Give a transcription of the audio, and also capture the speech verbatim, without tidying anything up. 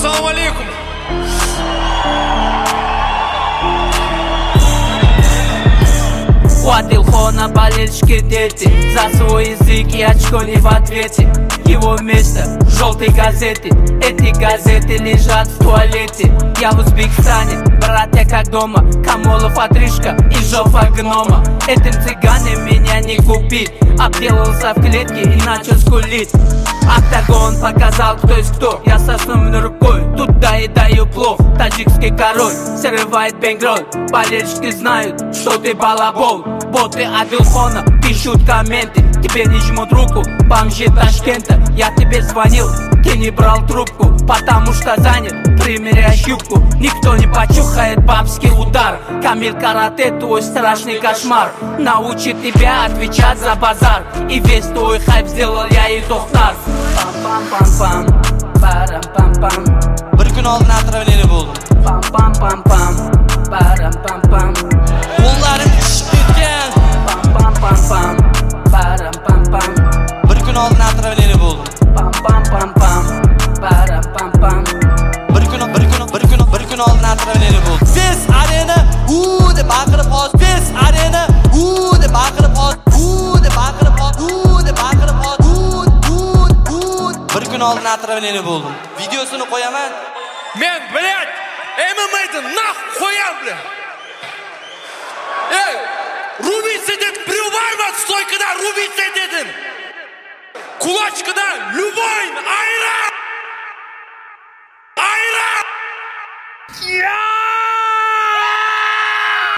Assalomu alaykum. Хватил хона болельщики дети за свой язык и очко не в ответе. Его место в желтой газете. Эти газеты лежат в туалете. Я в Узбекистане, братья как дома. Камолов отрыжка и жопа гнома. Этим цыгане меня не купить. Обделался в клетке и начал скулить. Октагон показал, кто есть кто. Я со основной рукой тут доедаю плов. Таджикский король срывает бенгроль. Болельщики знают, что ты балабол. Боты Адилфона пишут комменты. Тебе не жмут руку бомжи Ташкента. Я тебе звонил, ты не брал трубку, потому что занят, примеряешь юбку. Никто не почухает бабский удар. Камиль карате, твой страшный кошмар. Научит тебя отвечать за базар. И весь твой хайп сделал я и Тохтар. Пам-пам-пам-пам, парам-пам-пам. Bir kun oldin atravleni bo'ldim. Pam-pam-pam-pam, param-pam-pam. Qo'llarim tushib ketgan. Pam-pam-pam-pam, param-pam-pam. Bir kun oldin atravleni bo'ldim. Pam-pam-pam-pam, param-pam-pam. Bir kun bir kun bir kun bir kun oldin atravleni bo'ldim. Fes arena u deb baqirib hoz. Fes arena u deb baqirib hoz. U deb baqirib hoz. U deb baqirib hoz. Bir kun oldin atravleni bo'ldim. Videosini qo'yaman. Men, блядь, эм эм э'ni naq qo'yam, блядь. Ey, рубиться deb biroq barman stoykada rubиться dedim. Кулачкада любой ayran